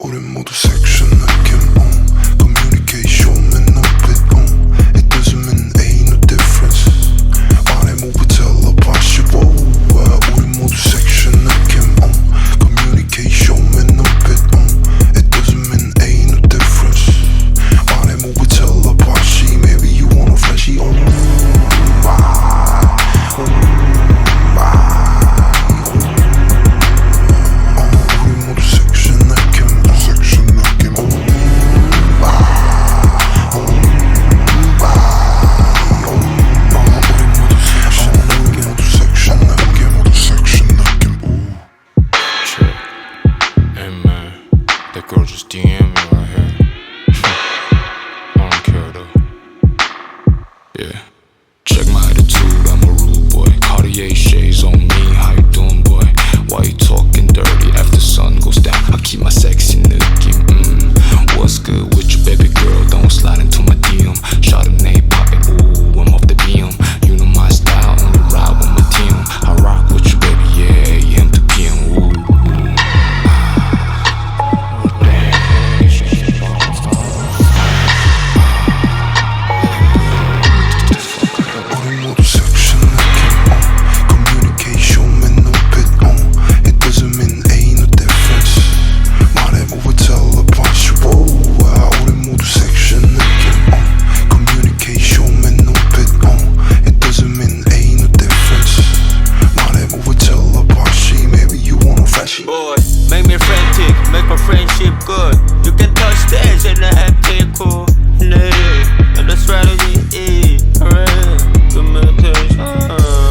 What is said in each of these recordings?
우린 모두 섹션 느낌 communication 맨 눈빛 It doesn't mean ain't no difference 말해 move 텔레파시 우린 모두 섹션 느낌 communication 맨 눈빛 It doesn't mean ain't no difference 말해 move 텔레파시 Maybe you wanna flashy That girl just DM me right here. I don't care though. Yeah. Check my attitude, I'm a rude boy. Cartier shades on me, how you doing, boy? Why you talking dirty after sun goes down? I keep my sexy 느낌. What's good with you, baby girl? Don't slide into my DM. Chardonnay poppin', ooh, I'm off the beam. You know my style, only ride with my team. I rock with you, baby, yeah, AM to PM, ooh. Boy, make me frantic, make my friendship good. You can touch stage and I have to cool. And the strategy is communication.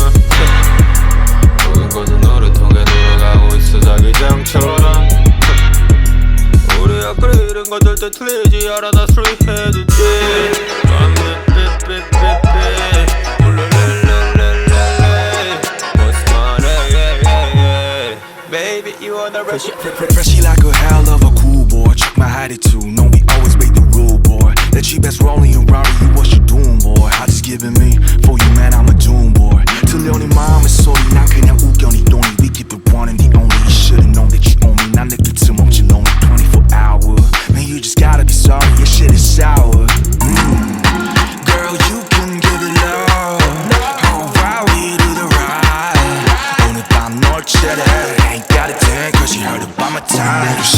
모든 것은 너를 통해 돌아가고 있어 자기장처럼. 우리가 그리는 것들 다 틀리지 않아 다 street headed Baby, you on the rush. Freshy like a hell of a cool boy. Check my attitude, no, we always make the rule, boy. That cheap ass rolling around you, what you doing, boy? I just giving me for you, man, I'm a doom boy. 들려오니 마음의 소리, 난 그냥 우겨니 돈이. We keep it one and the only. You should've known that you own me. 난 느낄 틈 없지, lonely 24 hour. Man, you just gotta be sorry, your shit is sour. Girl, you can give it love. How about we do the ride? 오늘 밤 널 채래. Ain't got a thing, cause you heard about my time.